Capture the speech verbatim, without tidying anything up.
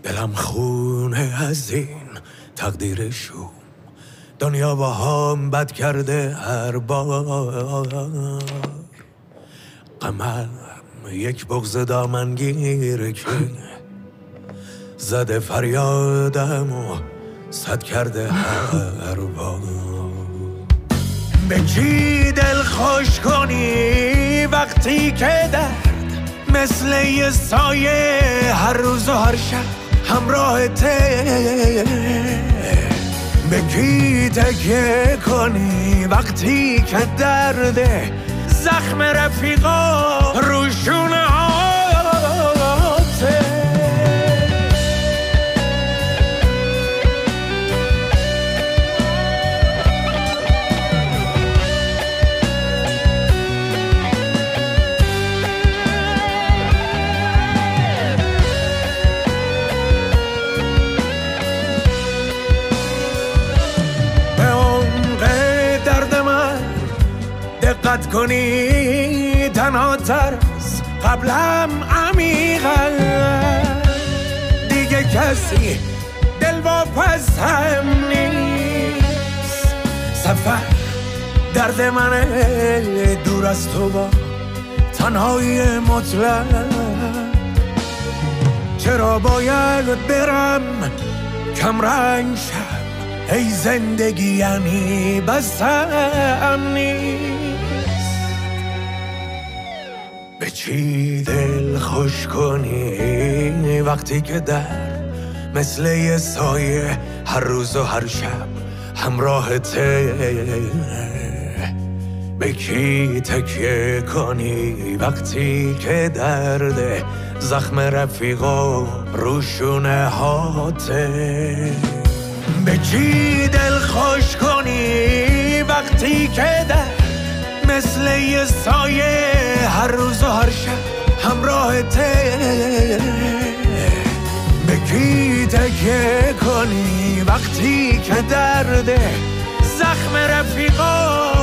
دلم خونه از این تقدیر شوم، دنیا با هم بد کرده هر بار. غمم یک بغض دامنگیر که زده فریادم و صد کرده هر بار. به کی دل خوش کنی وقتی که درد مثل یه سایه هر روز و هر شب همراهته؟ به کی تکیه کنی وقتی که درد زخم رفیقا روشونه هاته؟ دقت کنی تنها تر از قبلم عمیقا، دیگه کسی دل واپس هم نیست. سفر درد منه دور از تو با تنهایی مطلق. چرا باید برم کم رنگ شم؟ ای زندگی یعنی بس هم نیست. به چی دل خوش کنی وقتی که درد مثل یه سایه هر روز و هر شب همراهته؟ به کی تکیه کنی وقتی که درد زخم رفیقا روشونه هاته؟ به کی دل خوش کنی وقتی که درد مثل یه سایه هر روز و هر شب همراهته؟ به کی تکیه کنی وقتی که درد زخم رفیقا